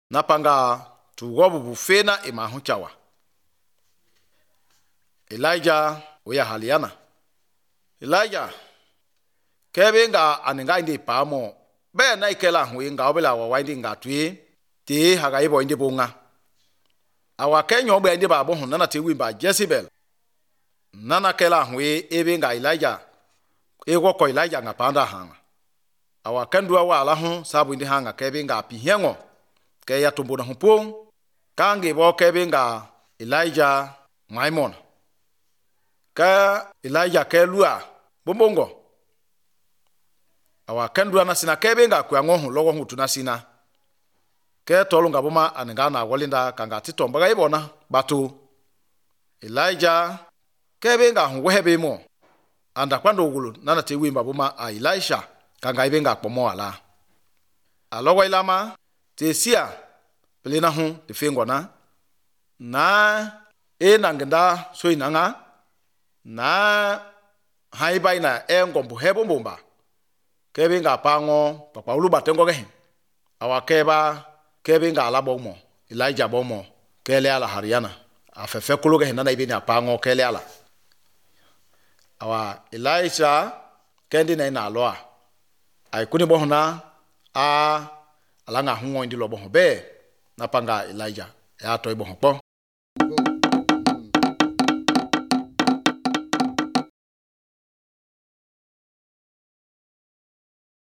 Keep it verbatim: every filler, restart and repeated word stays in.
napanga tugobu bufena emahu chawa. Elijah oya haliana. Elijah kebe nga aninga indi pamo be na ikela hu nga obela wa windi nga tui ti haga ibo indi bunga. Awa kenyo be indi babo hu nana ti wimba Jezebel. Nana kela hu ebe nga Elijah ego ko Elijah nga panda hanga. Awa kendua wa ala hu sabu indi hanga kebe nga pihengo ke ya tumbo na hupo kange bo kebe nga Elijah Maimon. Ka Elijah ke lua bombongo. Awa kendua na sina kebe nga kwa ngohu logo hu tunasina. Ke tolu nga boma aninga na walinda kanga titombaga ibona batu. Elijah kebe nga hu wehebe mo. Anda kwando ugulu nana te wimba boma a Elisha kanga ibe nga kpomo ala. Alogo ilama te sia pelena hu te fengwana na e nangenda so inanga na haibai na e ngombu hebo mbomba kebe nga pango papa ulu batengo gehe awa keba kebe nga ala bomo Elijah bomo kele ala hariana afefe kulu gehe nana ibe ni pango kele ala awa Elisha kendi na ina aloa ai kuni bohona a alanga hungo indi lo boho be napanga Elijah ya toy boho po